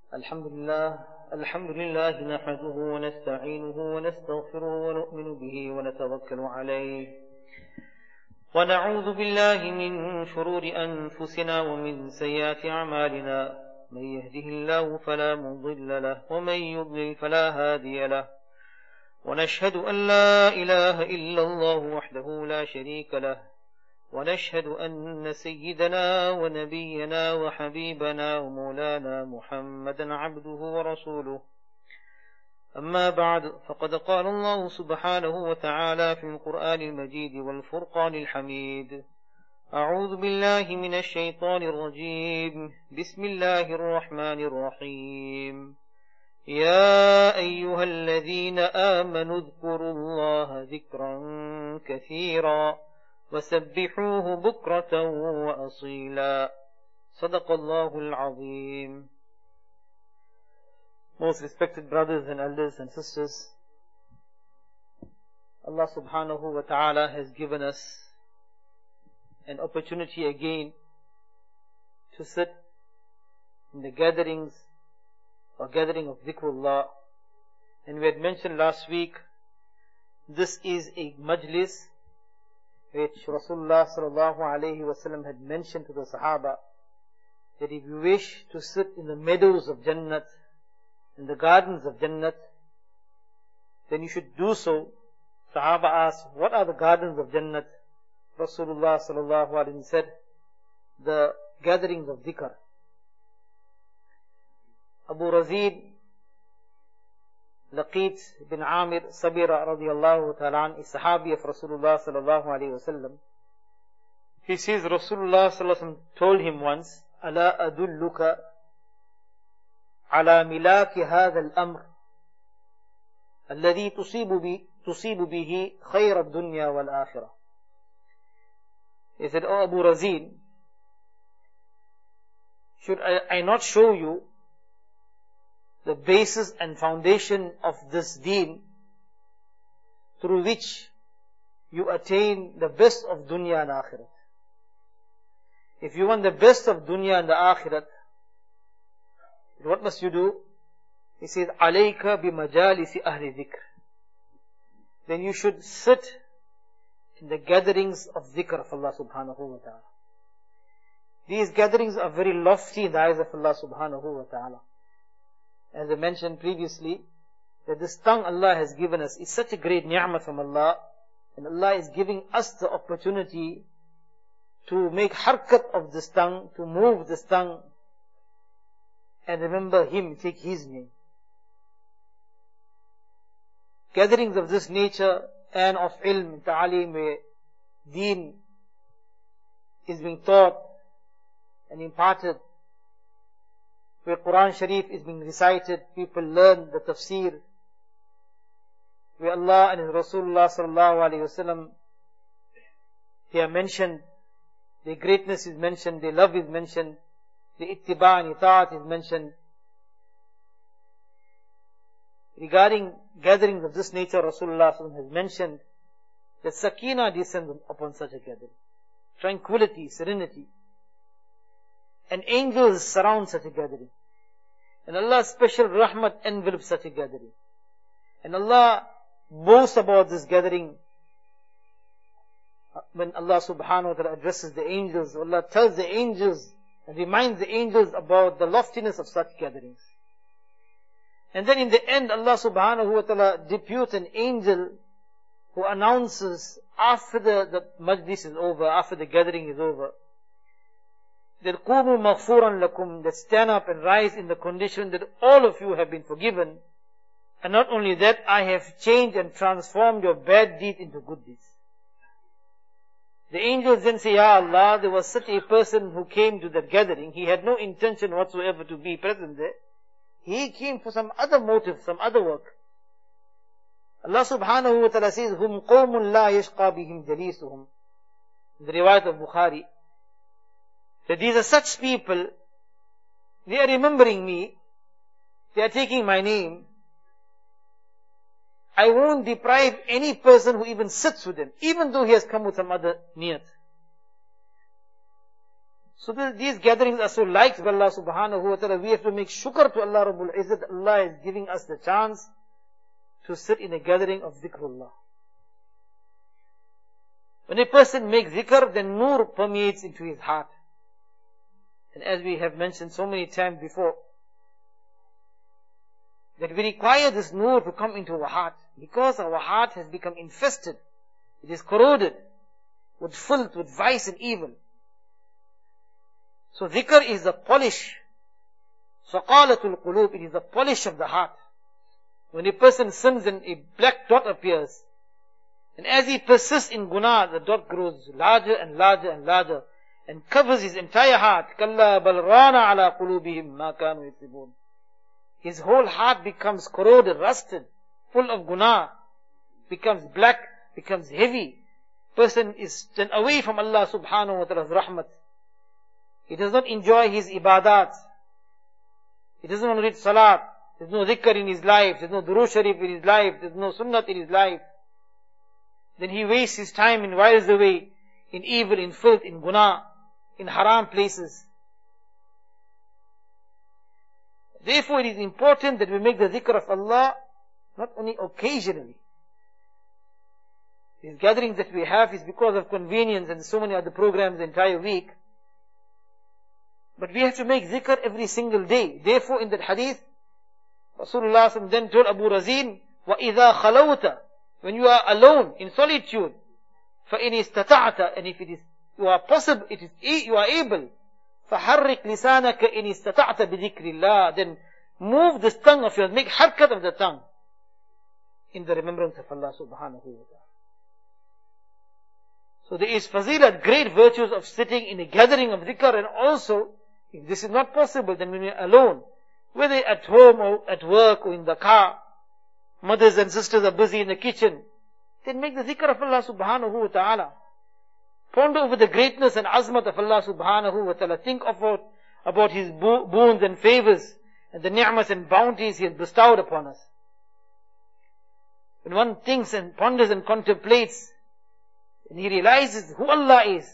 الحمد لله نحمده ونستعينه ونستغفره ونؤمن به ونتوكل عليه ونعوذ بالله من شرور أنفسنا ومن سيئات أعمالنا من يهده الله فلا مضل له ومن يضلل فلا هادي له ونشهد أن لا إله إلا الله وحده لا شريك له ونشهد أن سيدنا ونبينا وحبيبنا ومولانا محمدا عبده ورسوله أما بعد فقد قال الله سبحانه وتعالى في القرآن المجيد والفرقان الحميد أعوذ بالله من الشيطان الرجيم بسم الله الرحمن الرحيم يا أيها الذين آمنوا اذكروا الله ذكرا كثيرا وسبحوه بكرة وأصيلا صدق الله العظيم. Most respected brothers and elders and sisters, Allah subhanahu wa ta'ala has given us an opportunity again to sit in the gathering of dhikrullah. And we had mentioned last week, this is a majlis which Rasulullah sallallahu alayhi wasallam had mentioned to the Sahaba, that if you wish to sit in the meadows of Jannat, in the gardens of Jannat, then you should do so. Sahaba asked, what are the gardens of Jannat? Rasulullah sallallahu alayhi wasallam said, the gatherings of dhikr. Abu Razid Laqit bin Amir Sabira radiyallahu ta'ala is sahabi of Rasulullah sallallahu alayhi wasallam. He says Rasulullah sallallahu alayhi wasallam told him once, Ala adulluka ala milaki hadha al-amr alladhi tusibu bihi khayra ad-dunya wal-akhirah. He said, Oh Abu Razid, should I not show you the basis and foundation of this deen through which you attain the best of dunya and akhirat? If you want the best of dunya and the akhirat, what must you do? He says, alayka bi majalisi ahli dhikr. Then you should sit in the gatherings of dhikr of Allah subhanahu wa ta'ala. These gatherings are very lofty in the eyes of Allah subhanahu wa ta'ala. As I mentioned previously, that this tongue Allah has given us is such a great ni'mah from Allah, and Allah is giving us the opportunity to make harkat of this tongue, to move this tongue, and remember Him, take His name. Gatherings of this nature and of ilm, ta'aleem, where deen is being taught and imparted, where Quran Sharif is being recited, people learn the tafsir, where Allah and His Rasulullah sallallahu alayhi wasallam, they are mentioned, their greatness is mentioned, their love is mentioned, their ittiba and itaat is mentioned. Regarding gatherings of this nature, Rasulullah sallallahu alayhi wasallam has mentioned that sakina descends upon such a gathering. Tranquility, serenity. And angels surround such a gathering. And Allah's special rahmat envelops such a gathering. And Allah boasts about this gathering. When Allah subhanahu wa ta'ala addresses the angels, Allah tells the angels and reminds the angels about the loftiness of such gatherings. And then in the end, Allah subhanahu wa ta'ala deputes an angel who announces after the majlis is over, after the gathering is over, that qumu maghfuran lakum, that stand up and rise in the condition that all of you have been forgiven. And not only that, I have changed and transformed your bad deeds into good deeds. The angels then say, Ya Allah, there was such a person who came to that gathering. He had no intention whatsoever to be present there. He came for some other motive, some other work. Allah subhanahu wa ta'ala says, Hum qawmun la yashqa bihim jalisuhum. The riwayat of Bukhari, that these are such people, they are remembering me, they are taking my name. I won't deprive any person who even sits with them, even though he has come with some other niyat. So these gatherings are so liked by Allah subhanahu wa ta'ala. We have to make shukr to Allah Rabbul Izzat. Allah is giving us the chance to sit in a gathering of zikrullah. When a person makes zikr, then nur permeates into his heart. And as we have mentioned so many times before, that we require this nur to come into our heart, because our heart has become infested. It is corroded with filth, with vice and evil. So dhikr is the polish. Saqalatul qulub, it is the polish of the heart. When a person sins and a black dot appears, and as he persists in guna, the dot grows larger and larger and larger, and covers his entire heart. Kalla bal rana ala qulubihim ma kanu yaksibun. His whole heart becomes corroded, rusted, full of guna, becomes black, becomes heavy. Person is turned away from Allah subhanahu wa ta'ala's rahmat. He does not enjoy his ibadat. He doesn't want to read salat. There's no dhikr in his life. There's no durood sharif in his life. There's no sunnat in his life. Then he wastes his time and whiles away in evil, in filth, in guna, in haram places. Therefore it is important that we make the dhikr of Allah not only occasionally. These gatherings that we have is because of convenience and so many other programs the entire week. But we have to make dhikr every single day. Therefore in that hadith, Rasulullah then told Abu Razin, وَإِذَا خَلَوْتَ, when you are alone, in solitude, فَإِنِ اسْتَطَعْتَ, and if it is, you are possible, you are able, فَحَرِّكْ لِسَانَكَ إِنِ اسْتَطَعْتَ بِذِكْرِ اللَّهِ, then move this tongue of yours, make harkat of the tongue in the remembrance of Allah subhanahu wa ta'ala. So there is fazilat, great virtues of sitting in a gathering of dhikr, and also, if this is not possible, then when we are alone, whether at home or at work or in the car, mothers and sisters are busy in the kitchen, then make the dhikr of Allah subhanahu wa ta'ala. Ponder over the greatness and azmat of Allah subhanahu wa ta'ala. Think about His boons and favors and the ni'mas and bounties He has bestowed upon us. When one thinks and ponders and contemplates, and he realizes who Allah is,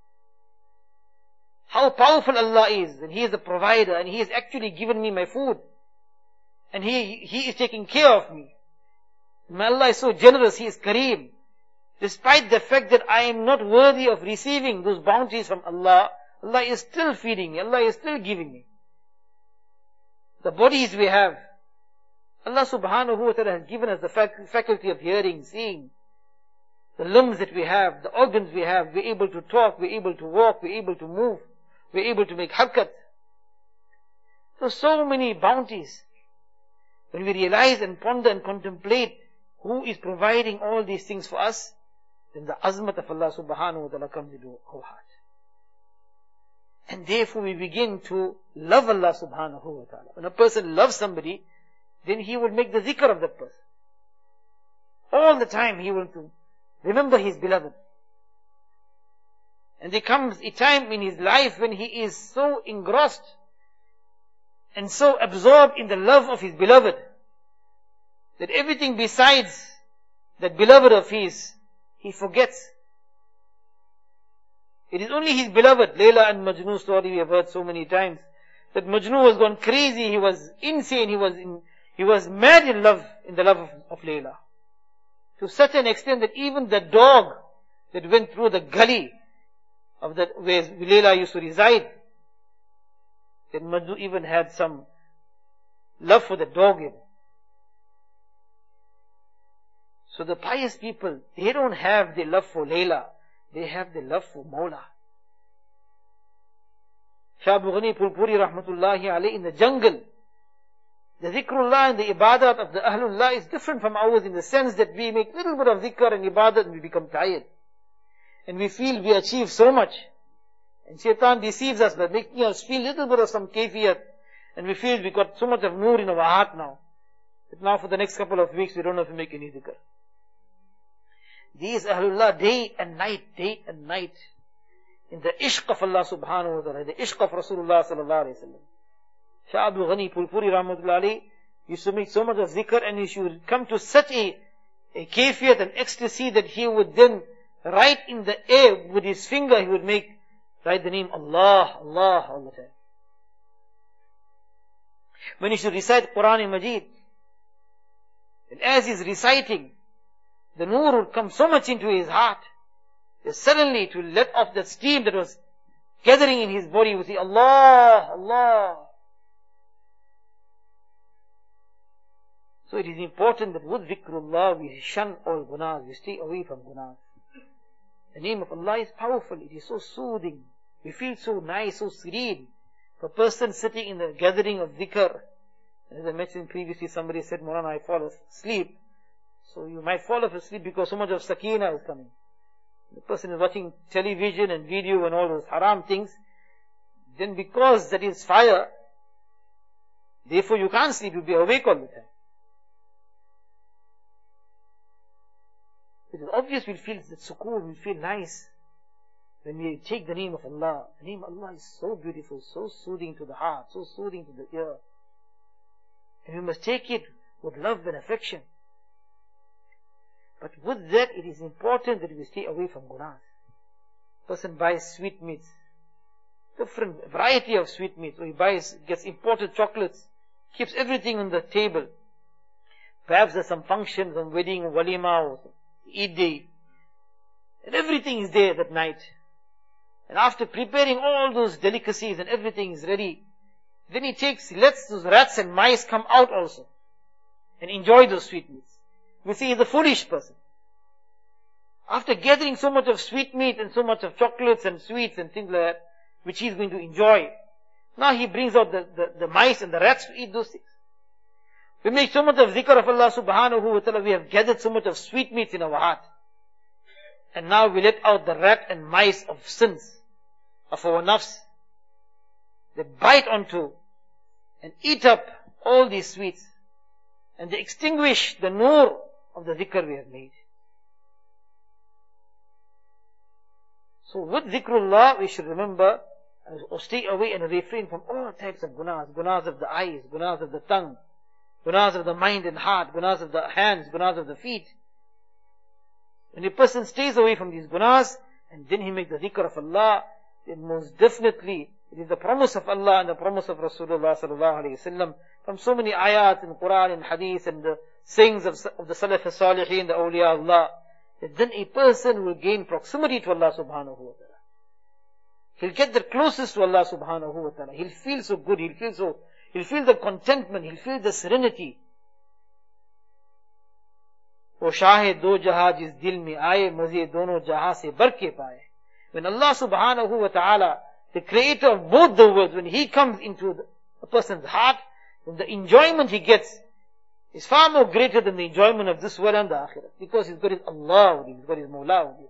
how powerful Allah is, and He is the provider, and He has actually given me my food, and He is taking care of me. And Allah is so generous, He is Kareem. Despite the fact that I am not worthy of receiving those bounties from Allah, Allah is still feeding me, Allah is still giving me. The bodies we have, Allah subhanahu wa ta'ala has given us the faculty of hearing, seeing. The limbs that we have, the organs we have, we're able to talk, we're able to walk, we're able to move, we're able to make harkat. So many bounties. When we realize and ponder and contemplate who is providing all these things for us, then the azmat of Allah subhanahu wa ta'ala comes into our heart. And therefore we begin to love Allah subhanahu wa ta'ala. When a person loves somebody, then he will make the dhikr of that person. All the time he will remember his beloved. And there comes a time in his life when he is so engrossed and so absorbed in the love of his beloved that everything besides that beloved of his, he forgets. It is only his beloved. Layla and Majnun story we have heard so many times. That Majnun was gone crazy, he was insane, he was mad in the love of Layla. To such an extent that even the dog that went through the gully of where Layla used to reside, that Majnun even had some love for the dog even. So the pious people, they don't have the love for Layla, they have the love for Mawla. Shah Abu Ghani Pulpuri rahmatullahi alayhi, in the jungle, the dhikrullah and the ibadat of the Ahlullah is different from ours in the sense that we make little bit of dhikr and ibadat and we become tired. And we feel we achieve so much. And shaitan deceives us by making us feel little bit of some kayfiyat. And we feel we got so much of nur in our heart now. That now for the next couple of weeks we don't have to make any dhikr. These Ahlullah day and night, in the ishq of Allah subhanahu wa ta'ala, the ishq of Rasulullah sallallahu alayhi wa sallam. Shah Abu Ghani Pulpuri rahmatullahi alayhi used to make so much of zikr, and he should come to such a kayfiyat and ecstasy that he would then write in the air with his finger, he would make write the name Allah, Allah all the time. When he should recite Quran Majid, and as he is reciting, the nur would come so much into his heart, that suddenly it will let off the steam that was gathering in his body. He would say, Allah, Allah. So it is important that with dhikrullah we shun all gunas, we stay away from gunas. The name of Allah is powerful, it is so soothing. We feel so nice, so serene. For a person sitting in the gathering of dhikr, as I mentioned previously, somebody said, Maulana, I fall asleep. So you might fall asleep because so much of sakina is coming. The person is watching television and video and all those haram things. Then because that is fire, therefore you can't sleep, you'll be awake all the time. It is obvious we'll feel that sukoon, we'll feel nice when we take the name of Allah. The name of Allah is so beautiful, so soothing to the heart, so soothing to the ear. And we must take it with love and affection. But with that, it is important that we stay away from gunas. Person buys sweetmeats, different variety of sweetmeats, or he gets imported chocolates, keeps everything on the table. Perhaps there's some function, some wedding, or walima, or Eid day, and everything is there that night. And after preparing all those delicacies and everything is ready, then he lets those rats and mice come out also and enjoy those sweetmeats. We see he's a foolish person. After gathering so much of sweetmeat and so much of chocolates and sweets and things like that, which he's going to enjoy, now he brings out the mice and the rats to eat those things. We make so much of zikr of Allah subhanahu wa ta'ala, we have gathered so much of sweetmeats in our heart. And now we let out the rat and mice of sins, of our nafs. They bite onto and eat up all these sweets. And they extinguish the nur of the dhikr we have made. So with dhikrullah, we should remember, or stay away and refrain from all types of gunas. Gunas of the eyes, gunas of the tongue, gunas of the mind and heart, gunas of the hands, gunas of the feet. When a person stays away from these gunas, and then he makes the dhikr of Allah, then most definitely it is the promise of Allah and the promise of Rasulullah sallallahu alayhi wa sallam, from so many ayats in Quran and Hadith and the sayings of the Salaf al-Salihin, the awliya Allah, that then a person will gain proximity to Allah subhanahu wa ta'ala. He'll get the closest to Allah subhanahu wa ta'ala. He'll feel so good, he'll feel the contentment, he'll feel the serenity. वो शाहे दो जहां जिस दिल में आए मजे दोनों जहां से बर के पाए. When Allah subhanahu wa ta'ala, the creator of both the worlds, when he comes into a person's heart, then the enjoyment he gets is far more greater than the enjoyment of this world and the akhirah, because he's got his Allah with him, he's got his Mawla with him.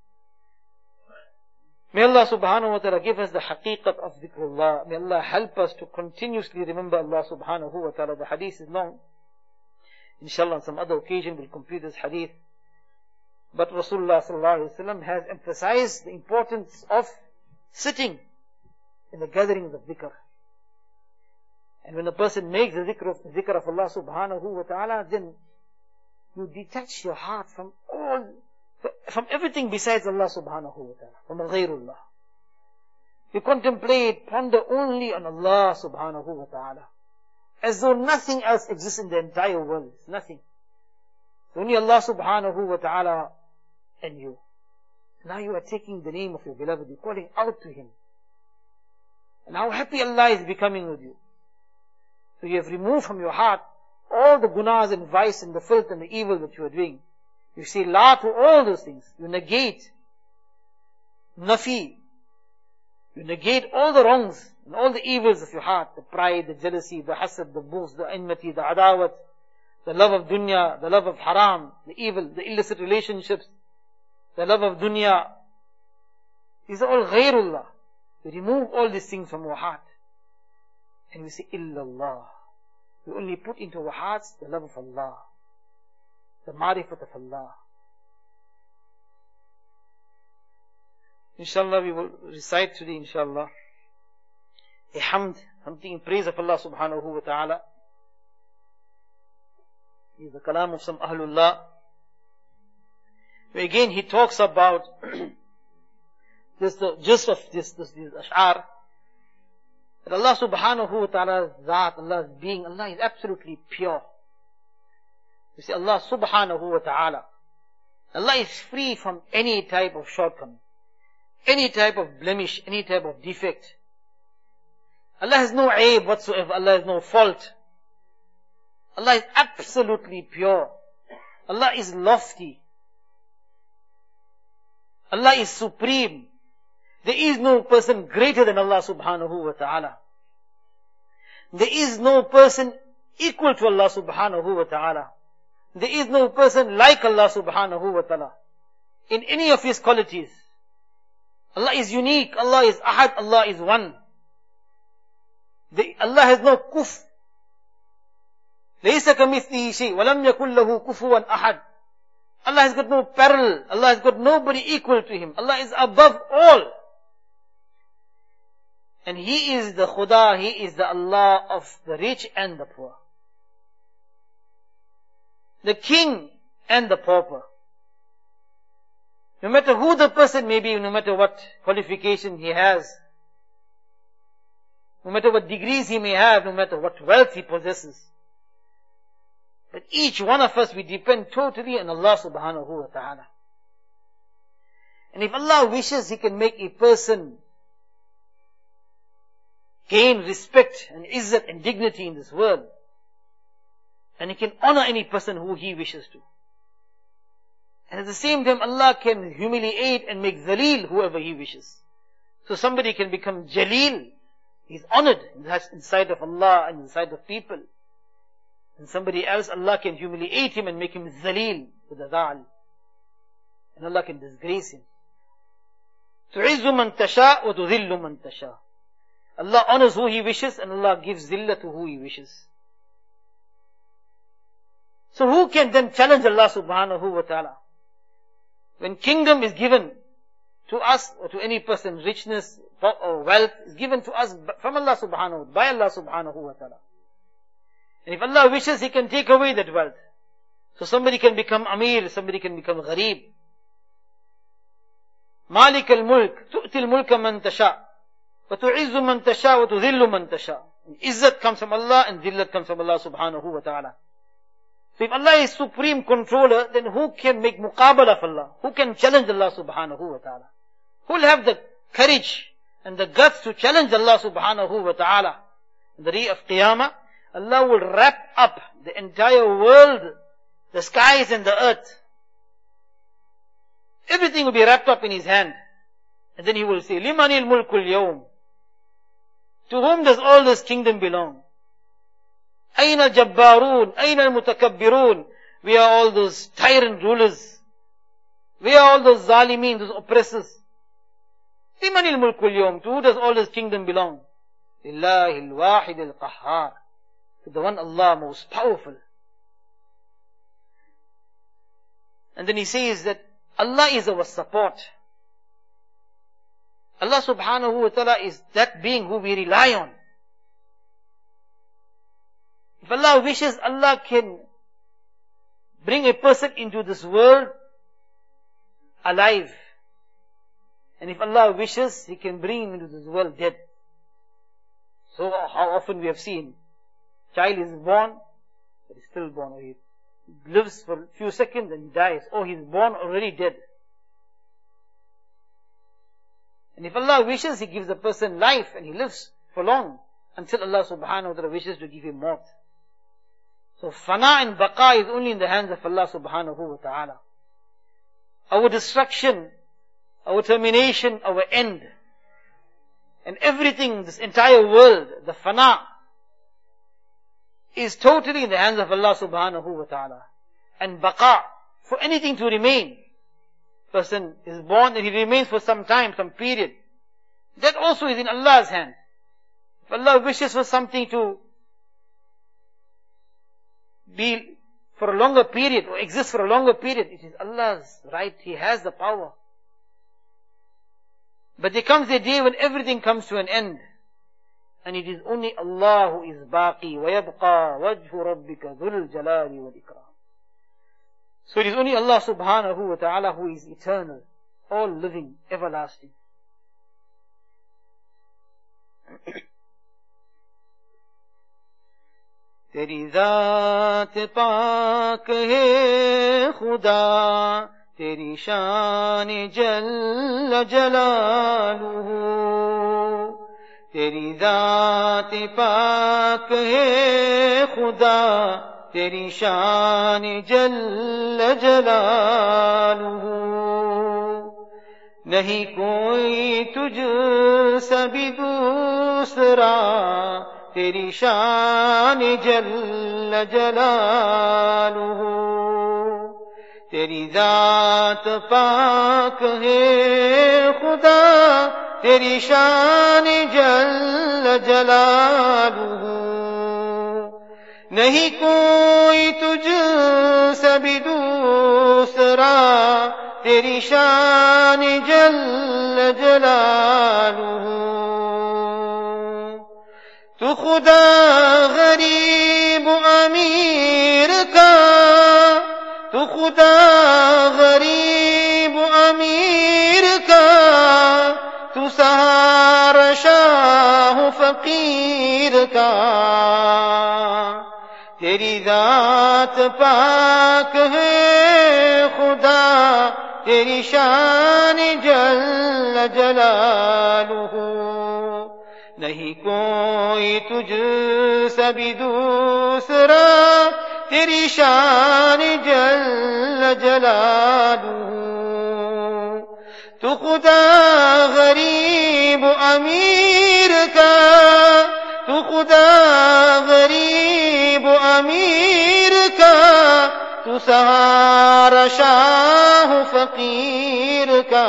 May Allah subhanahu wa ta'ala give us the haqiqat of dhikrullah. May Allah help us to continuously remember Allah subhanahu wa ta'ala. The hadith is long. Inshallah, on some other occasion we'll complete this hadith. But Rasulullah sallallahu alaihi wasallam has emphasized the importance of sitting in the gatherings of dhikr. And when a person makes the dhikr of Allah subhanahu wa ta'ala, then you detach your heart from everything besides Allah subhanahu wa ta'ala, from ghayrullah. You contemplate, ponder only on Allah subhanahu wa ta'ala, as though nothing else exists in the entire world. It's nothing. It's only Allah subhanahu wa ta'ala and you. Now you are taking the name of your beloved, you're calling out to Him. And how happy Allah is becoming with you. So you have removed from your heart all the gunas and vice and the filth and the evil that you are doing. You say la to all those things. You negate nafi. You negate all the wrongs and all the evils of your heart. The pride, the jealousy, the hasad, the bughz, the enmity, the adawat, the love of dunya, the love of haram, the evil, the illicit relationships, the love of dunya. These are all ghayrullah. We remove all these things from our heart. And we say, illallah. We only put into our hearts the love of Allah, the marifat of Allah. Inshallah, we will recite today, inshallah, a hamd, something in praise of Allah subhanahu wa ta'ala. This is the kalam of some Ahlullah. Where again he talks about This is the gist of this ash'ar. That Allah subhanahu wa ta'ala's Zat, Allah's being, Allah is absolutely pure. You see, Allah subhanahu wa ta'ala, Allah is free from any type of shortcoming, any type of blemish, any type of defect. Allah has no aib whatsoever, Allah has no fault. Allah is absolutely pure. Allah is lofty. Allah is supreme. There is no person greater than Allah subhanahu wa ta'ala. There is no person equal to Allah subhanahu wa ta'ala. There is no person like Allah subhanahu wa ta'ala in any of His qualities. Allah is unique. Allah is ahad. Allah is one. Allah has no kuf. لَيْسَ كَمِثْلِهِ شَيْءٌ وَلَمْ يَكُنْ لَهُ كُفُوًا أَحَدٌ. Allah has got no parallel. Allah has got nobody equal to Him. Allah is above all. And He is the Khuda, He is the Allah of the rich and the poor, the king and the pauper. No matter who the person may be, no matter what qualification he has, no matter what degrees he may have, no matter what wealth he possesses, but each one of us, we depend totally on Allah subhanahu wa ta'ala. And if Allah wishes, He can make a person gain respect and izzat and dignity in this world. And He can honor any person who He wishes to. And at the same time, Allah can humiliate and make zaleel whoever He wishes. So somebody can become jaleel. He's honored in the sight of Allah and in the sight of people. And somebody else, Allah can humiliate him and make him zaleel with a dhal. And Allah can disgrace him. تُعِزُّ مَنْ تَشَاءُ وَتُذِلُّ مَنْ تَشَاءُ. Allah honors who He wishes and Allah gives zillah to who He wishes. So who can then challenge Allah subhanahu wa ta'ala? When kingdom is given to us or to any person, richness or wealth is given to us from Allah subhanahu wa ta'ala, by Allah subhanahu wa ta'ala. And if Allah wishes, He can take away that wealth. So somebody can become Amir, somebody can become Gharib. Malik al-Mulk, tu'ti al-mulka man tasha, wa tu'izzu man tasha, wa tudhillu man tasha. Izzat comes from Allah and zillat comes from Allah subhanahu wa ta'ala. So if Allah is supreme controller, then who can make muqabala of Allah? Who can challenge Allah subhanahu wa ta'ala? Who will have the courage and the guts to challenge Allah subhanahu wa ta'ala? In the day of Qiyamah, Allah will wrap up the entire world, the skies and the earth. Everything will be wrapped up in His hand. And then He will say, لِمَنِ الْمُلْكُ الْيَوْمِ. To whom does all this kingdom belong? أَيْنَ الْجَبَّارُونَ أَيْنَ الْمُتَكَبِّرُونَ. We are all those tyrant rulers. We are all those zalimeen, those oppressors. لِمَنِ الْمُلْكُ الْيَوْمِ. To who does all this kingdom belong? لِلَّهِ الْوَاحِدِ الْقَحَّارِ. To the one Allah most powerful. And then He says that Allah is our support. Allah subhanahu wa ta'ala is that being who we rely on. If Allah wishes, Allah can bring a person into this world alive. And if Allah wishes, He can bring him into this world dead. So how often we have seen, child is born, but he's still born, or he lives for a few seconds and he dies. Oh, he's born already dead. And if Allah wishes, He gives a person life and he lives for long until Allah subhanahu wa ta'ala wishes to give him maut. So fana and baqa is only in the hands of Allah subhanahu wa ta'ala. Our destruction, our termination, our end, and everything, this entire world, the fana, is totally in the hands of Allah subhanahu wa ta'ala. And baqa, for anything to remain, person is born and he remains for some time, some period, that also is in Allah's hand. If Allah wishes for something to be for a longer period or exist for a longer period, it is Allah's right. He has the power. But there comes a day when everything comes to an end. And it is only Allah who is baqi. وَيَبْقَى وَجْهُ رَبِّكَ ذُو الْجَلَالِ وَالْإِكْرَامِ. So it is only Allah subhanahu wa ta'ala who is eternal, all living, everlasting. تیری ذات پاک ہے خدا، تیری شان جل جلالہ، تیری ذات پاک ہے خدا، تیری شان جل جلالہ، نہیں کوئی تجھ سے بھی دوسرا، تیری شان جل جلالہ، تیری ذات پاک ہے خدا، تیری شان جل جلالہ، نہیں کوئی تجھ سے بھی دوسرا، تیری شان جل جلالہ، تو خدا غریب امیر کا، تو خدا غریب امیر کا، تو سہارا شاہ فقیر کا، تیری ذات پاک ہے خدا، تیری شان جل جلالہ، نہیں کوئی تجھ سے بھی دوسرا، تیری شان جل جلالہ، تو خدا غریب امیر کا، تو خدا غریب امیر کا، تو سہارا شاہ فقیر کا،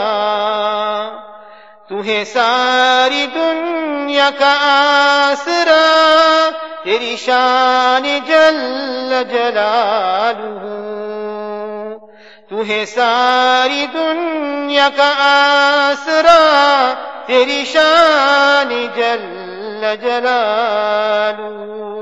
تو ہے ساری دنیا کا آسرا، تیری شان جل جلالہ، تو ہے ساری دنیا کا آسرا، تیری شان جل جلالہ،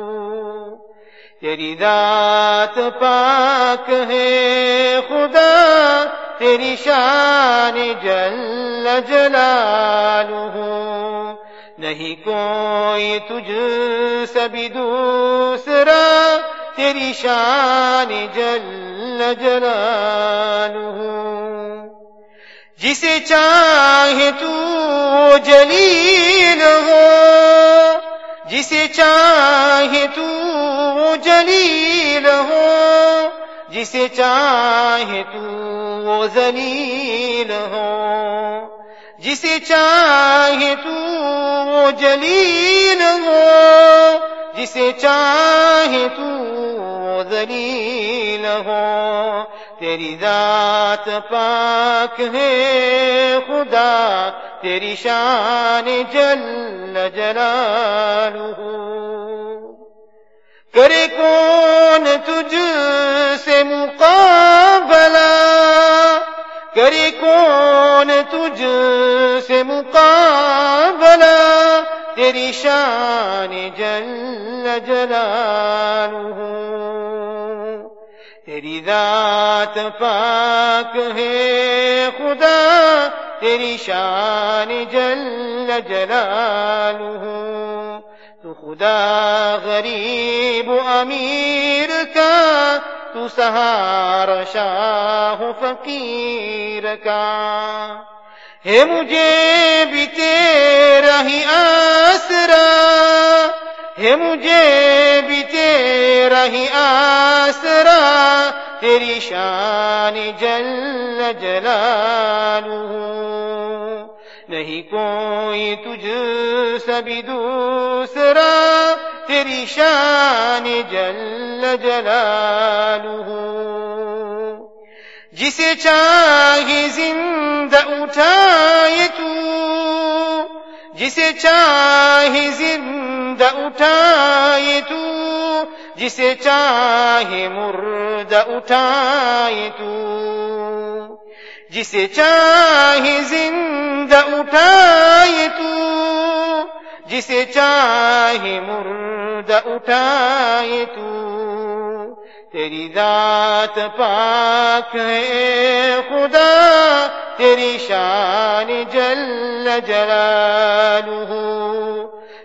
تیری ذات پاک ہے خدا، تیری شان جل جلالہ، نہیں کوئی تجھ سے بھی دوسرا، تیری شان جل جلالہ، جسے چاہے تو جلیل ہو، جسے چاہے تو جلیل ہو، جسے چاہے تو ذلیل ہو، جسے چاہے تو جلیل ہو، جسے چاہے تو ذلیل ہو، تیری ذات پاک ہے خدا، تیری شان جل جلالہ، کرے کون تجھ سے مقابلہ، کرے کون تجھ سے مقابلہ، تیری شان جل جلالہ، تیری ذات پاک ہے خدا، تیری شان جل جلالہ، تو خدا غریب امیر کا، تو سہارا شاہ فقیر کا، ہے مجھے بھی تیرا ہی آسرا، ہے مجھے بھی تیرا ہی آسرا، تیری شان جل جلالہ، نہیں کوئی تجھ سے بھی دوسرا، تیری شان جل جلالہ، جسے چاہے زندہ اٹھائے تو، جسے چاہے زندہ اٹھائے تو، جسے چاہے مردہ اٹھائے تو، جسے چاہے زندہ اٹھائے تو، جسے چاہے مردہ اٹھائے تو، تیری ذات پاک ہے خدا، تیری شان جل جلالہ،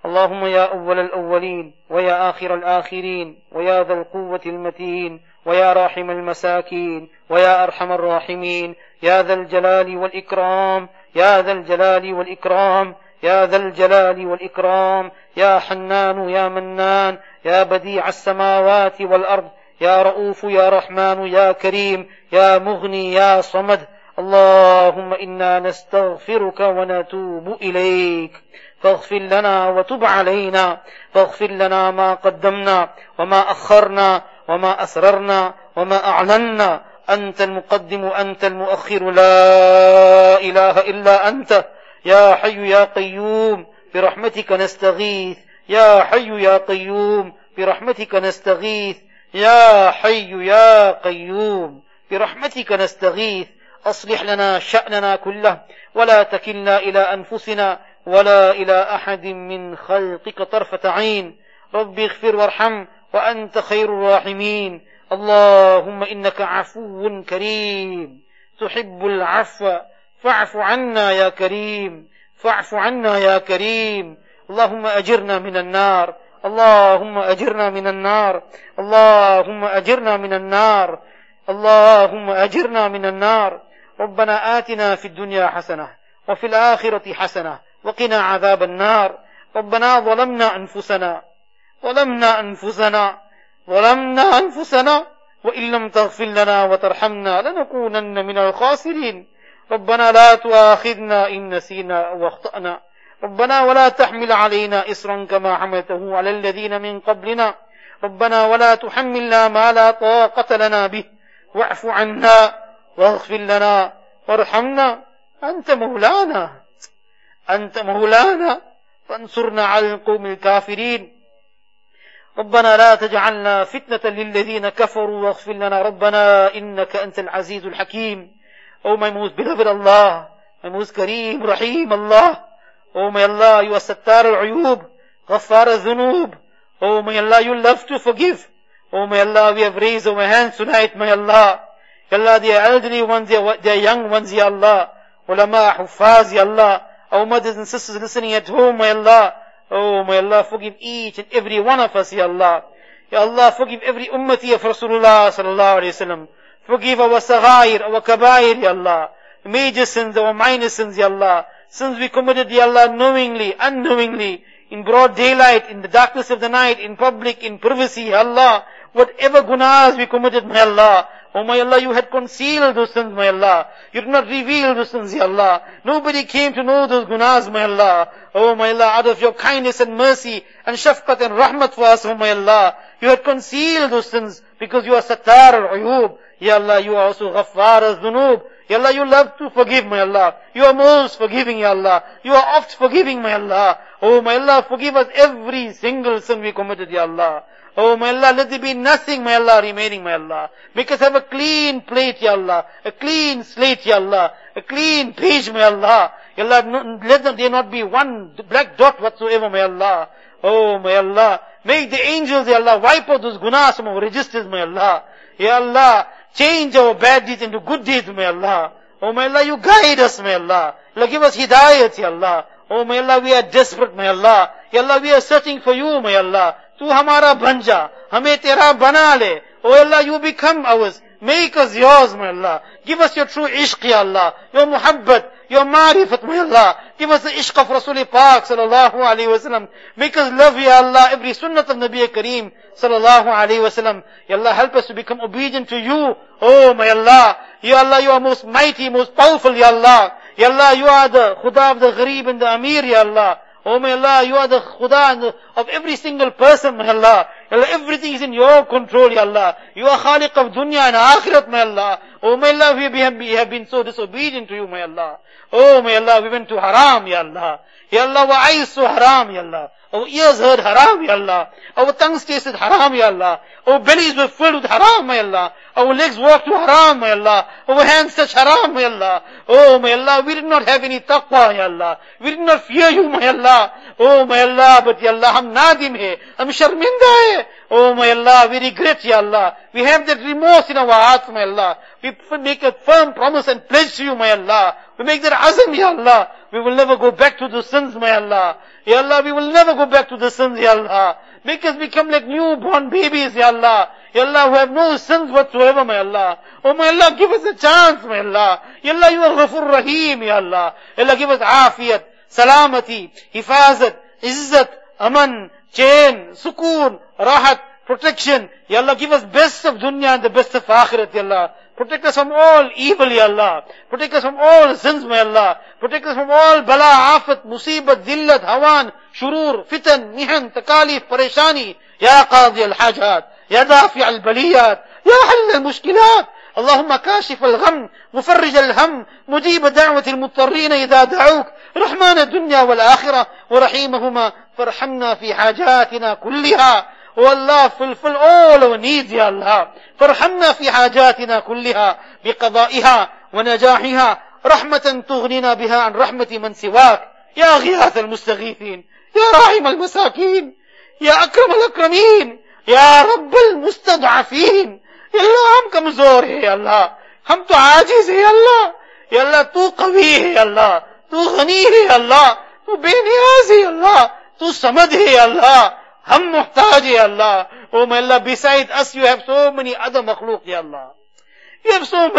اللهم يا أول الأولين ويا آخر الآخرين ويا ذا القوة المتين ويا راحم المساكين ويا أرحم الراحمين، يا ذا الجلال والإكرام، يا ذا الجلال والإكرام، يا ذا الجلال والإكرام، يا حنان يا منان، يا بديع السماوات والأرض، يا رؤوف يا رحمن يا كريم، يا مغني يا صمد. اللهم إنا نستغفرك ونتوب إليك، فاغفر لنا وتب علينا، فاغفر لنا ما قدمنا وما أخرنا وما أسررنا وما أعلنا، أنت المقدم أنت المؤخر، لا إله إلا أنت، يا حي يا قيوم برحمتك نستغيث، يا حي يا قيوم برحمتك نستغيث، يا حي يا قيوم برحمتك نستغيث. أصلح لنا شأننا كله ولا تكلنا إلى أنفسنا ولا إلى أحد من خلقك طرفة عين. رب اغفر وارحم وأنت خير الراحمين. اللهم إنك عفو كريم تحب العفو فاعف عنا يا كريم، فاعف عنا يا كريم. اللهم أجرنا من النار، اللهم أجرنا من النار، اللهم أجرنا من النار، اللهم أجرنا من النار. ربنا آتنا في الدنيا حسنة وفي الآخرة حسنة وقنا عذاب النار. ربنا ظلمنا أنفسنا وإن لم تغفر لنا وترحمنا لنكونن من الخاسرين. ربنا لا تؤاخذنا إن نسينا أو أخطأنا، ربنا ولا تحمل علينا إصرا كما حملته على الذين من قبلنا، ربنا ولا تحملنا ما لا طاقة لنا به، واعف عنا واغفر لنا وارحمنا، أنت مولانا فانصرنا على القوم الكافرين. ربنا لا تجعلنا فتنة للذين كفروا واغفر لنا، ربنا إنك أنت العزيز الحكيم. Oh my most beloved Allah, my most Kareem, Rahim Allah. Oh my Allah, you are Sattar al-Uyub, Ghaffar al-Dhunub. Oh my Allah, you love to forgive. Oh my Allah, we have raised our hands tonight, my Allah. Ya Allah, they are elderly ones, they are young ones, Ya Allah. Ulama, Huffaz, Ya Allah. Our mothers and sisters listening at home, my Allah. Oh my Allah, forgive each and every one of us, Ya Allah. Ya Allah, forgive every ummati of Rasulullah sallallahu alayhi wa sallam. Forgive our saghair, our kabair, Ya Allah. Major sins, our minor sins, Ya Allah. Sins we committed, Ya Allah, knowingly, unknowingly, in broad daylight, in the darkness of the night, in public, in privacy, Ya Allah. Whatever gunas we committed, my Allah. Oh my Allah, you had concealed those sins, my Allah. You did not reveal those sins, Ya Allah. Nobody came to know those gunas, my Allah. Oh my Allah, out of your kindness and mercy and shafqat and rahmat for us, oh my Allah. You had concealed those sins because you are Sattar al-Uyub. Ya Allah, you are also Ghaffar al-Dhunub. Ya Allah, you love to forgive, my Allah. You are most forgiving, Ya Allah. You are oft forgiving, my Allah. Oh my Allah, forgive us every single sin we committed, Ya Allah. Oh my Allah, let there be nothing, my Allah, remaining, my Allah. Make us have a clean plate, Ya Allah. A clean slate, Ya Allah. A clean page, my Allah. Ya Allah, let there not be one black dot whatsoever, my Allah. Oh my Allah, make the angels, Ya Allah, wipe out those gunas from our registers, my Allah. Ya Allah, change our bad deeds into good deeds, my Allah. Oh my Allah, you guide us, my Allah. Allah, give us hidayat, Ya Allah. Oh my Allah, we are desperate, my Allah. Ya Allah, we are searching for you, my Allah. Tu hamara banja, hame tera bana le. Oh Allah, you become ours. Make us yours, my Allah. Give us your true ishq, Ya Allah. Your muhabbat, your marifat, my Allah. Give us the ishq of Rasul Pak, sallallahu alayhi wa sallam. Make us love, Ya Allah, every sunnat of Nabi Kareem, sallallahu alayhi wa sallam. Ya Allah, help us to become obedient to you. Oh, my Allah. Ya Allah, you are most mighty, most powerful, Ya Allah. Ya Allah, you are the Khuda of the Gharib and the Amir, Ya Allah. Oh my Allah, you are the Khuda of every single person, my Allah. Ya Allah, everything is in your control, Ya Allah. You are Khaliq of dunya and akhirat, my Allah. Oh my Allah, we have been so disobedient to you, my Allah. Oh my Allah, we went to haram, Ya Allah. Ya Allah, our eyes saw haram, Ya Allah. Our ears heard haram, Ya Allah. Our tongues tasted haram, Ya Allah. Our bellies were filled with haram, my Allah. Our legs walked to haram, my Allah. Our hands touched haram, my Allah. Oh, my Allah, we did not have any taqwa, Ya Allah. We did not fear you, my Allah. Oh, my Allah, but Ya Allah, hum nadim hai, hum sharminda hai. Oh, my Allah, we regret, Ya Allah. We have that remorse in our hearts, my Allah. We make a firm promise and pledge to you, my Allah. We make that azam, Ya Allah. we will never go back to the sins, my Allah. Ya Allah, we will never go back to the sins, Ya Allah. Make us become like newborn babies, Ya Allah. Ya Allah, who have no sins whatsoever, my Allah. Oh, my Allah, give us a chance, my Allah. Ya Allah, you are Ghafur Rahim, Ya Allah. Ya Allah, give us afiyat, salamati, hifazat, izzat, aman, chain, sukoon, rahat, protection. Ya Allah, give us best of dunya and the best of akhirat, Ya Allah. Protect us from all evil, Ya Allah. Protect us from all sins, my Allah. Protect us from all bala, afat, musibat, zillat, hawan, shurur, fitan, mihan, takalif, pareshani. Ya qadi al-hajat. Ya dafi al-baliyat. Ya hal al-mushkilat. اللهم كاشف الغم مفرج الهم مجيب دعوة المضطرين إذا دعوك رحمن الدنيا والآخرة ورحيمهما فارحمنا في حاجاتنا كلها. Oh Allah, fulfill all our needs, Ya Allah. فارحمنا في حاجاتنا كلها بقضائها ونجاحها رحمة تغنينا بها عن رحمة من سواك. يا غياث المستغيثين، يا راحم المساكين، يا أكرم الأكرمين، يا رب المستضعفين. या अल्लाह हम कमजोर है अल्लाह, हम तो आजिज है अल्लाह. या अल्लाह तू कवी है अल्लाह, तू गनी है अल्लाह, तू बेनियाज है अल्लाह, तू समद है अल्लाह, हम मुहताज है अल्लाह. Oh my Allah, beside us you have so many other makhluk, ya Allah. You have so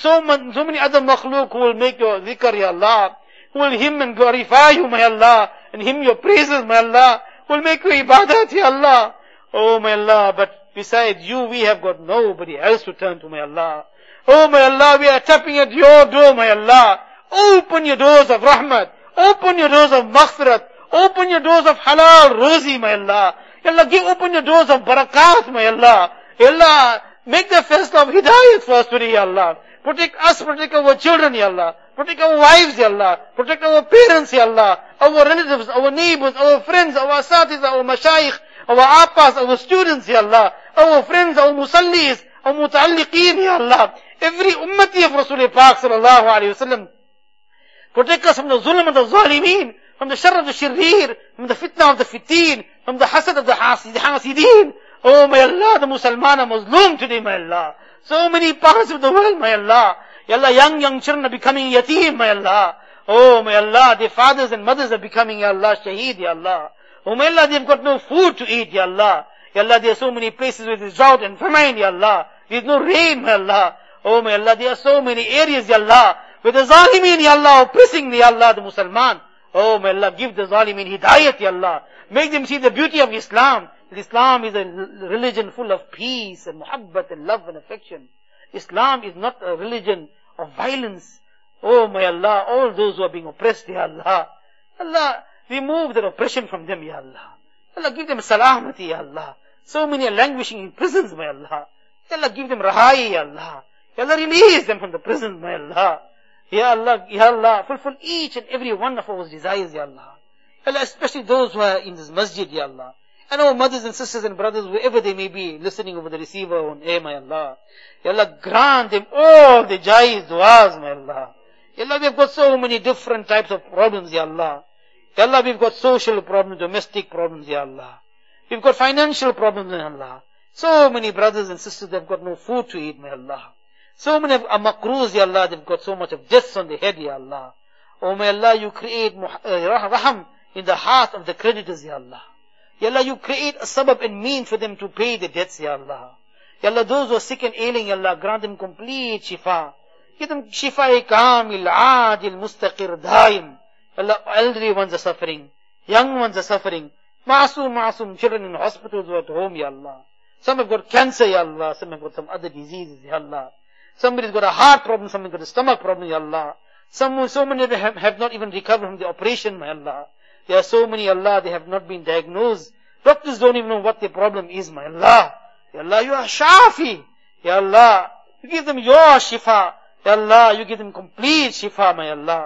many other makhluk who will make your zikr, ya Allah, who will hymn and glorify you, my Allah, and hymn your praises, my Allah, who will make your ibadat, ya Allah. Oh my Allah, but besides you, we have got nobody else to turn to, my Allah. Oh, my Allah, we are tapping at your door, my Allah. Open your doors of rahmat. Open your doors of maghfirat. Open your doors of halal, rozi, my Allah. Ya Allah, open your doors of barakat, my Allah. Ya Allah, make the fest of hidayat for us today, Ya Allah. Protect us, protect our children, Ya Allah. Protect our wives, Ya Allah. Protect our parents, Ya Allah. Our relatives, our neighbors, our friends, our asatiz, our mashayikh, our appas, our students, Ya Allah. Our friends, our musallis, our muta'alliqeen, Ya Allah. Every ummati of Rasul Pak sallallahu alayhi wa sallam. Protect us from the zulm of the zalimeen, from the shar of the shirreer, from the fitna of the fiteen, from the hasad of the hasideen. Oh my Allah, the Musliman are Muslim today, my Allah. So many parts of the world, my Allah. Ya Allah, young children are becoming yateem, my Allah. Oh my Allah, their fathers and mothers are becoming, Ya Allah, shaheed, Ya Allah. Oh my Allah, they've got no food to eat, Ya Allah. Ya Allah, there are so many places where there's drought and famine, Ya Allah. There's no rain, my Allah. Oh my Allah, there are so many areas, Ya Allah, where the Zalimin, Ya Allah, oppressing, Ya Allah, the Musliman. Oh my Allah, give the Zalimin hidayat, Ya Allah. Make them see the beauty of Islam. Islam is a religion full of peace and muhabbat and love and affection. Islam is not a religion of violence. Oh my Allah, all those who are being oppressed, Ya Allah. Allah, remove their oppression from them, Ya Allah. Allah, give them salamati, Ya Allah. So many are languishing in prisons, my Allah. Ya Allah, give them rahai, Ya Allah. Ya Allah, release them from the prisons, my Allah. Ya Allah, fulfill each and every one of our desires, Ya Allah. Ya Allah, especially those who are in this masjid, Ya Allah. And our mothers and sisters and brothers, wherever they may be, listening over the receiver on air, my Allah. Ya Allah, grant them all the jais, du'as, my Allah. Ya Allah, we've got so many different types of problems, Ya Allah. Ya Allah, we've got social problems, domestic problems, Ya Allah. We've got financial problems, Ya Allah. So many brothers and sisters, they've got no food to eat, my Allah. So many are makruz, Ya Allah, they've got so much of debts on their head, Ya Allah. Oh, my Allah, you create raham in the heart of the creditors, Ya Allah. Ya Allah, you create a sabab and mean for them to pay the debts, Ya Allah. Ya Allah, those who are sick and ailing, Ya Allah, grant them complete shifa. Give them shifa kamil, adil, mustaqir, daim. Allah, elderly ones are suffering. Young ones are suffering. Masoom children in hospitals or at home, Ya Allah. Some have got cancer, Ya Allah. Some have got some other diseases, Ya Allah. Somebody's got a heart problem, somebody's got a stomach problem, Ya Allah. So many have not even recovered from the operation, my Allah. There are so many, Allah, they have not been diagnosed. Doctors don't even know what their problem is, my Allah. Ya Allah, you are Shafi. Ya Allah, you give them your shifa. Ya Allah, you give them complete shifa, my Allah.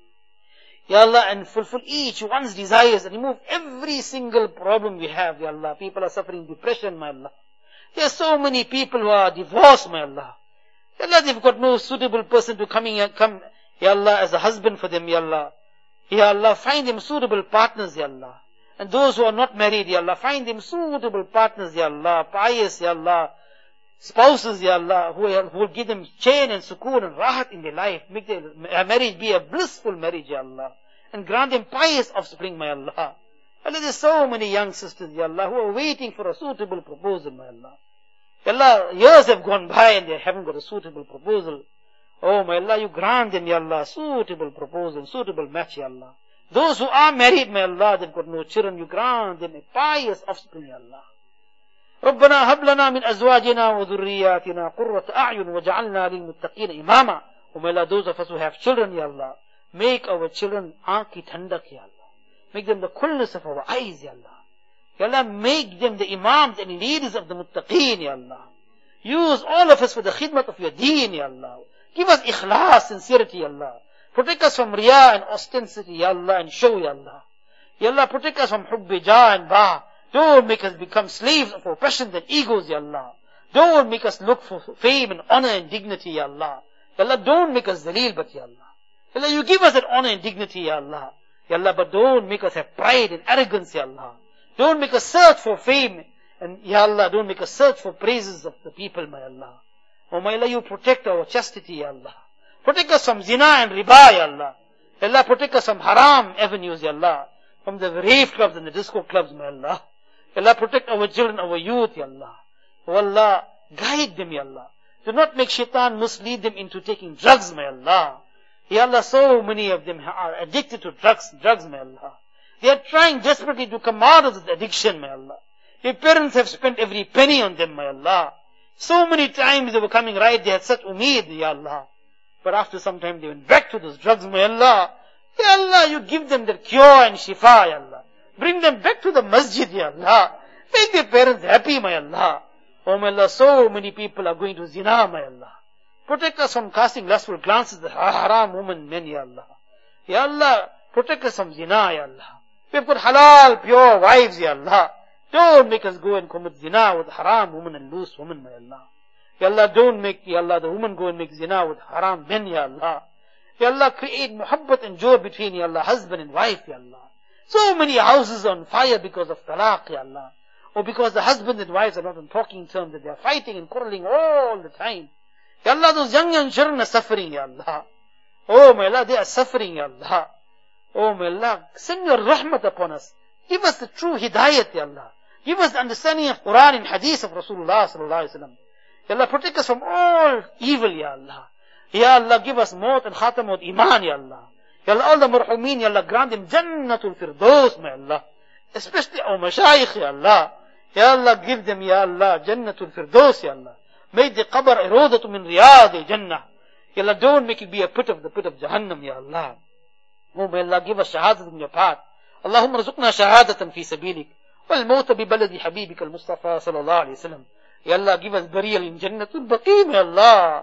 Ya Allah, and fulfill each one's desires and remove every single problem we have, Ya Allah. People are suffering depression, my Allah. There are so many people who are divorced, my Allah. Ya Allah, they've got no suitable person to come, Ya Allah, as a husband for them, Ya Allah. Ya Allah, find them suitable partners, Ya Allah. And those who are not married, Ya Allah, find them suitable partners, Ya Allah, pious, Ya Allah, spouses, Ya Allah, who will give them chain and sukoon and rahat in their life. Make their marriage be a blissful marriage, Ya Allah. and grant them pious offspring, my Allah. Allah, there's so many young sisters, Ya Allah, who are waiting for a suitable proposal, my Allah. Ya Allah, years have gone by and they haven't got a suitable proposal. Oh, my Allah, you grant them, Ya Allah, suitable proposal, suitable match, Ya Allah. Those who are married, my Allah, they've got no children, you grant them a pious offspring, Ya Allah. ربنا هب لنا من أزواجنا وذرياتنا قرة أعين وجعلنا للمتقين إماما. Oh, my Allah, those of us who have children, Ya Allah, make our children aanki thandak, Ya Allah. Make them the coolness of our eyes, Ya Allah. Ya Allah, make them the imams and leaders of the muttaqeen, Ya Allah. Use all of us for the khidmat of your deen, Ya Allah. Give us ikhlas, sincerity, Ya Allah. Protect us from riyah and ostentation, Ya Allah, and show, Ya Allah. Ya Allah, protect us from hubbi jah and ba. Don't make us become slaves of our passions and egos, Ya Allah. Don't make us look for fame and honor and dignity, Ya Allah. Ya Allah, don't make us zaleel, but Ya Allah. Ya Allah, you give us that honor and dignity, Ya Allah. Ya Allah, but don't make us have pride and arrogance, Ya Allah. Don't make us search for fame, and Ya Allah, don't make us search for praises of the people, my Allah. Oh, my Allah, you protect our chastity, Ya Allah. Protect us from zina and riba, Ya Allah. Ya Allah, protect us from haram avenues, Ya Allah. From the rave clubs and the disco clubs, my Allah. Ya Allah, protect our children, our youth, Ya Allah. Oh Allah, guide them, Ya Allah. Do not make shaitan mislead them into taking drugs, my Allah. Ya Allah, so many of them are addicted to drugs, my Allah. They are trying desperately to come out of this addiction, my Allah. Their parents have spent every penny on them, my Allah. So many times they were coming right, they had such umeed, Ya Allah. But after some time they went back to those drugs, my Allah. Ya Allah, you give them their cure and shifa, Ya Allah. Bring them back to the masjid, Ya Allah. Make their parents happy, my Allah. Oh, my Allah, so many people are going to zina, my Allah. Protect us from casting lustful glances at haram women, men, Ya Allah. Ya Allah, protect us from zina, Ya Allah. We've got halal, pure wives, Ya Allah. Don't make us go and commit zina with haram women and loose women, my Allah. Ya Allah, don't make, Ya Allah, the woman go and make zina with haram men, Ya Allah. Ya Allah, create muhabbat and joy between, Ya Allah, husband and wife, Ya Allah. So many houses on fire because of talaq, Ya Allah. Or because the husband and wives are not on talking terms, that they are fighting and quarreling all the time. Ya Allah, those young children are suffering, Ya Allah. Oh, my Allah, they are suffering, Ya Allah. Oh, my Allah, send your rahmat upon us. Give us the true hidayat, Ya Allah. Give us the understanding of Quran and hadith of Rasulullah sallallahu alaihi wasallam. Ya Allah, protect us from all evil, Ya Allah. Ya Allah, give us maut and khatam with iman, Ya Allah. Ya Allah, all the marhumeen, Ya Allah, grant them Jannatul Firdaus, my Allah. Especially our mashayikh, Ya Allah. Ya Allah, give them, Ya Allah, Jannatul Firdaus, Ya Allah. Make the qabr irodatu min riyad Jannah. Ya Allah, don't make it be a pit of Jahannam, Ya Allah. Oh, may Allah, give us shahadat in your path. Allahumma rizukna shahadatan fi sabilik. Wal mawta bi baladi habibika al-Mustafa sallallahu alayhi wa sallam. Ya Allah, give us burial in Jannatul Baqi, may Allah.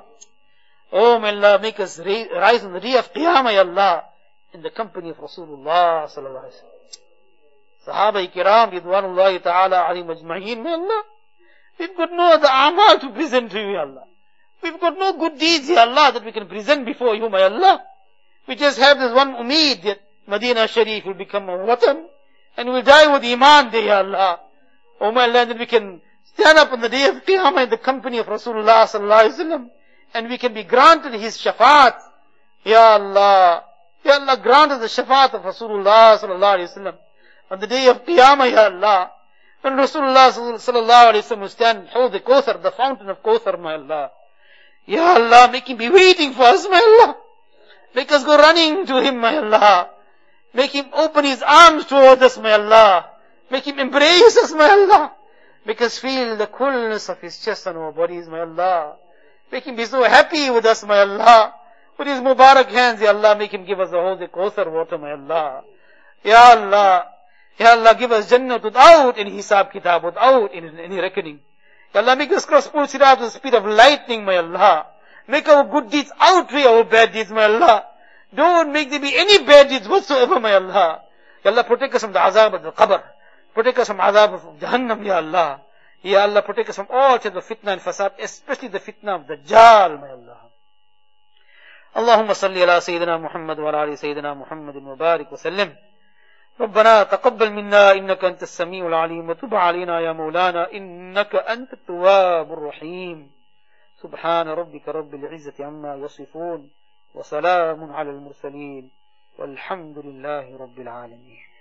Oh, may Allah, make us rise on the day of Qiyamah, Ya Allah, in the company of Rasulullah sallallahu alayhi wa sallam. Sahaba kiram, ridwanullahi ta'ala alayhim ajma'in, may Allah. We've got no other amal to present to you, Ya Allah. We've got no good deeds, Ya Allah, that we can present before you, my Allah. We just have this one umeed that Medina Sharif will become a watan, and we'll die with iman there, Ya Allah. Oh, my Allah, that we can stand up on the day of Qiyamah in the company of Rasulullah sallallahu alaihi wasallam, and we can be granted his shafaat. Ya Allah. Ya Allah, grant us the shafaat of Rasulullah sallallahu alaihi wasallam on the day of Qiyamah, Ya Allah. When Rasulullah sallallahu alaihi wasallam will stand and hold the Kawthar, the fountain of Kawthar, my Allah. Ya Allah, make him be waiting for us, my Allah. Make us go running to him, my Allah. Make him open his arms towards us, my Allah. Make him embrace us, my Allah. Make us feel the coolness of his chest on our bodies, my Allah. Make him be so happy with us, my Allah. With his Mubarak hands, Ya Allah, make him give us the holy Kawthar water, my Allah. Ya Allah. Ya Allah, give us Jannah without any hisab kitab, without any reckoning. Ya Allah, make us cross full sirat with the speed of lightning, my Allah. Make our good deeds outweigh our bad deeds, my Allah. Don't make there be any bad deeds whatsoever, my Allah. Ya Allah, protect us from the azab of the qabr. Protect us from azab of Jahannam, Ya Allah. Ya Allah, protect us from all types of fitna and fasad, especially the fitna of Dajjal, my Allah. اللهم صل على سيدنا محمد وعلى آل سيدنا محمد وبارك وسلم. ربنا تقبل منا إنك أنت السميع العليم وتب علينا يا مولانا إنك أنت التواب الرحيم. سبحان ربك رب العزة عما يصفون وسلام على المرسلين والحمد لله رب العالمين.